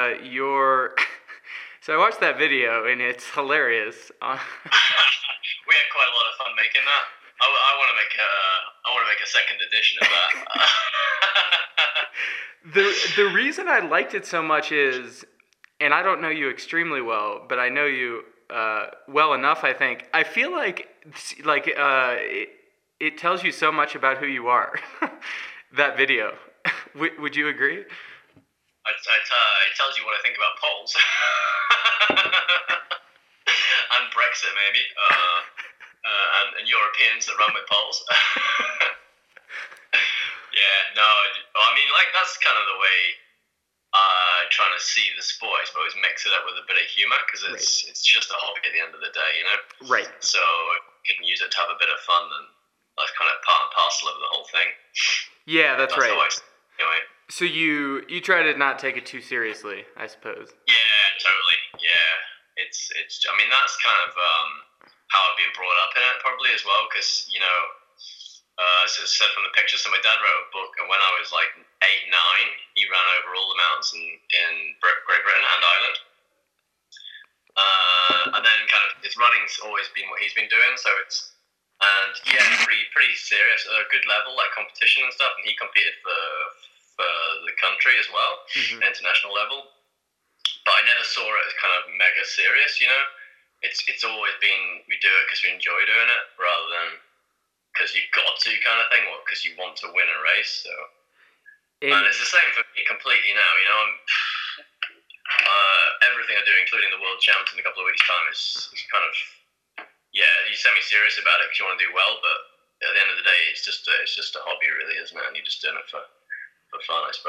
your. So I watched that video and it's hilarious. We had quite a lot of fun making that. I want to make a second edition of that. The reason I liked it so much is, and I don't know you extremely well, but I know you well enough. I think I feel like it tells you so much about who you are. That video. Would you agree? It tells you what I think about polls and Brexit, maybe, and Europeans that run with polls. Yeah, no, I mean, like, that's kind of the way trying to see the sport, I suppose, mix it up with a bit of humour, because it's just a hobby at the end of the day, you know? Right. So if you can use it to have a bit of fun, then that's kind of part and parcel of the whole thing. Yeah, that's right. Anyway. So you try to not take it too seriously, I suppose. Yeah, totally. Yeah, it's. I mean, that's kind of how I've been brought up in it, probably as well. Because as it said from the picture, so my dad wrote a book, and when I was like 8, 9, he ran over all the mountains in Great Britain and Ireland. And then kind of his running's always been what he's been doing, so it's. And yeah, pretty serious, at a good level, like competition and stuff. And he competed for the country as well, international level. But I never saw it as kind of mega serious, you know. It's always been, we do it because we enjoy doing it, rather than because you've got to kind of thing, or because you want to win a race. So, and it's the same for me completely now. You know, I'm everything I do, including the world champs in a couple of weeks' time, is kind of. Yeah, you semi-serious about it because you want to do well, but at the end of the day, it's just a hobby, really, isn't it? And you're just doing it for fun, I suppose.